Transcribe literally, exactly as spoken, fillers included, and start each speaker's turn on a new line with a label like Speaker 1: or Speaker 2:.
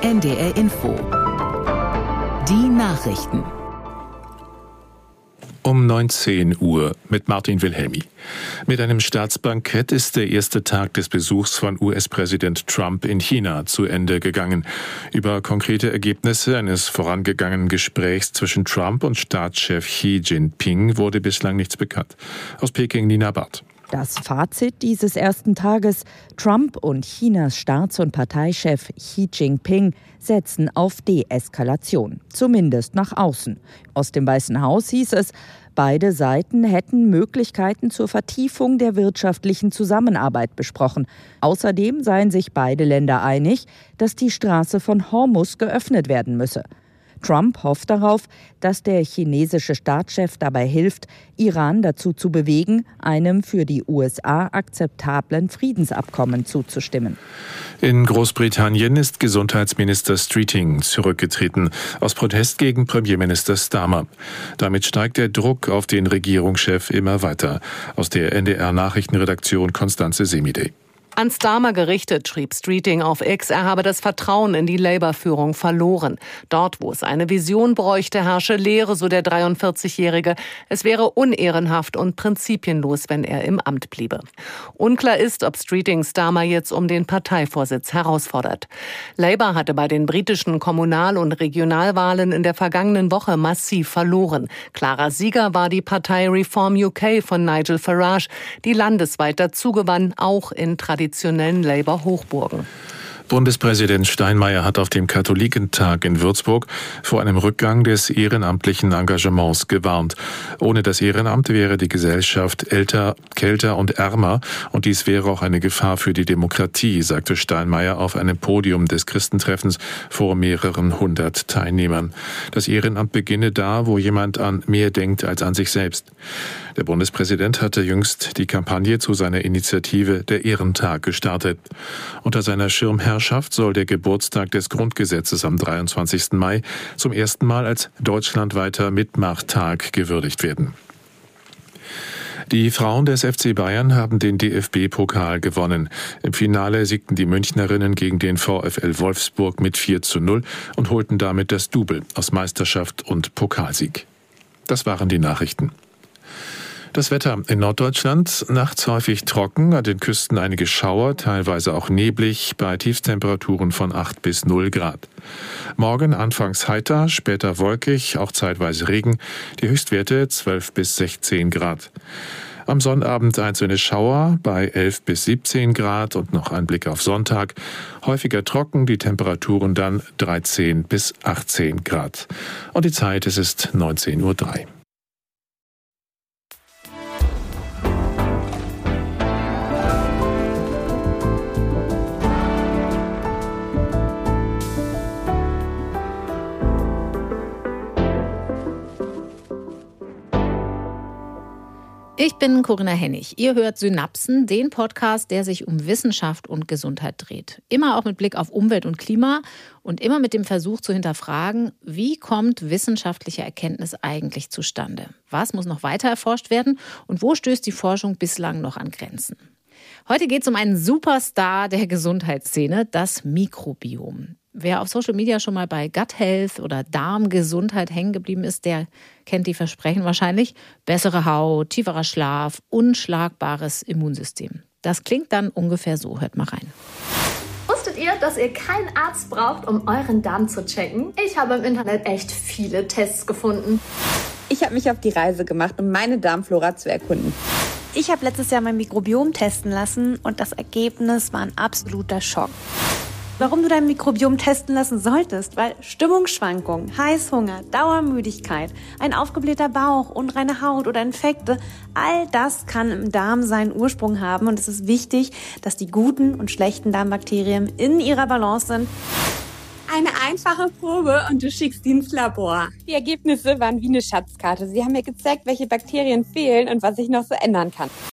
Speaker 1: N D R Info. Die Nachrichten.
Speaker 2: Um neunzehn Uhr mit Martin Wilhelmi. Mit einem Staatsbankett ist der erste Tag des Besuchs von U S-Präsident Trump in China zu Ende gegangen. Über konkrete Ergebnisse eines vorangegangenen Gesprächs zwischen Trump und Staatschef Xi Jinping wurde bislang nichts bekannt. Aus Peking Nina Barth.
Speaker 3: Das Fazit dieses ersten Tages: Trump und Chinas Staats- und Parteichef Xi Jinping setzen auf Deeskalation, zumindest nach außen. Aus dem Weißen Haus hieß es, beide Seiten hätten Möglichkeiten zur Vertiefung der wirtschaftlichen Zusammenarbeit besprochen. Außerdem seien sich beide Länder einig, dass die Straße von Hormuz geöffnet werden müsse. Trump hofft darauf, dass der chinesische Staatschef dabei hilft, Iran dazu zu bewegen, einem für die U S A akzeptablen Friedensabkommen zuzustimmen.
Speaker 2: In Großbritannien ist Gesundheitsminister Streeting zurückgetreten, aus Protest gegen Premierminister Starmer. Damit steigt der Druck auf den Regierungschef immer weiter. Aus der N D R-Nachrichtenredaktion Constanze Semidey.
Speaker 4: An Starmer gerichtet schrieb Streeting auf X, er habe das Vertrauen in die Labour-Führung verloren. Dort, wo es eine Vision bräuchte, herrsche Leere, so der dreiundvierzigjährige. Es wäre unehrenhaft und prinzipienlos, wenn er im Amt bliebe. Unklar ist, ob Streeting Starmer jetzt um den Parteivorsitz herausfordert. Labour hatte bei den britischen Kommunal- und Regionalwahlen in der vergangenen Woche massiv verloren. Klarer Sieger war die Partei Reform U K von Nigel Farage, die landesweit dazugewann, auch in traditionellen traditionellen Labour-Hochburgen.
Speaker 2: Bundespräsident Steinmeier hat auf dem Katholikentag in Würzburg vor einem Rückgang des ehrenamtlichen Engagements gewarnt. Ohne das Ehrenamt wäre die Gesellschaft älter, kälter und ärmer und dies wäre auch eine Gefahr für die Demokratie, sagte Steinmeier auf einem Podium des Christentreffens vor mehreren hundert Teilnehmern. Das Ehrenamt beginne da, wo jemand an mehr denkt als an sich selbst. Der Bundespräsident hatte jüngst die Kampagne zu seiner Initiative Der Ehrentag gestartet. Unter seiner Schirmherrschaft soll der Geburtstag des Grundgesetzes am dreiundzwanzigsten Mai zum ersten Mal als deutschlandweiter Mitmachtag gewürdigt werden. Die Frauen des F C Bayern haben den D F B-Pokal gewonnen. Im Finale siegten die Münchnerinnen gegen den VfL Wolfsburg mit vier zu null und holten damit das Double aus Meisterschaft und Pokalsieg. Das waren die Nachrichten. Das Wetter in Norddeutschland: nachts häufig trocken, an den Küsten einige Schauer, teilweise auch neblig, bei Tiefstemperaturen von acht bis null Grad. Morgen anfangs heiter, später wolkig, auch zeitweise Regen, die Höchstwerte zwölf bis sechzehn Grad. Am Sonnabend einzelne Schauer bei elf bis siebzehn Grad und noch ein Blick auf Sonntag. Häufiger trocken, die Temperaturen dann dreizehn bis achtzehn Grad. Und die Zeit, es ist neunzehn Uhr drei.
Speaker 5: Ich bin Corinna Hennig. Ihr hört Synapsen, den Podcast, der sich um Wissenschaft und Gesundheit dreht. Immer auch mit Blick auf Umwelt und Klima und immer mit dem Versuch zu hinterfragen, wie kommt wissenschaftliche Erkenntnis eigentlich zustande? Was muss noch weiter erforscht werden und wo stößt die Forschung bislang noch an Grenzen? Heute geht es um einen Superstar der Gesundheitsszene, das Mikrobiom. Wer auf Social Media schon mal bei Gut Health oder Darmgesundheit hängen geblieben ist, der kennt die Versprechen wahrscheinlich. Bessere Haut, tieferer Schlaf, unschlagbares Immunsystem. Das klingt dann ungefähr so. Hört mal rein.
Speaker 6: Wusstet ihr, dass ihr keinen Arzt braucht, um euren Darm zu checken? Ich habe im Internet echt viele Tests gefunden.
Speaker 7: Ich habe mich auf die Reise gemacht, um meine Darmflora zu erkunden.
Speaker 8: Ich habe letztes Jahr mein Mikrobiom testen lassen und das Ergebnis war ein absoluter Schock. Warum du dein Mikrobiom testen lassen solltest? Weil Stimmungsschwankungen, Heißhunger, Dauermüdigkeit, ein aufgeblähter Bauch, unreine Haut oder Infekte, all das kann im Darm seinen Ursprung haben und es ist wichtig, dass die guten und schlechten Darmbakterien in ihrer Balance sind.
Speaker 9: Eine einfache Probe und du schickst die ins Labor.
Speaker 10: Die Ergebnisse waren wie eine Schatzkarte. Sie haben mir gezeigt, welche Bakterien fehlen und was ich noch so ändern kann.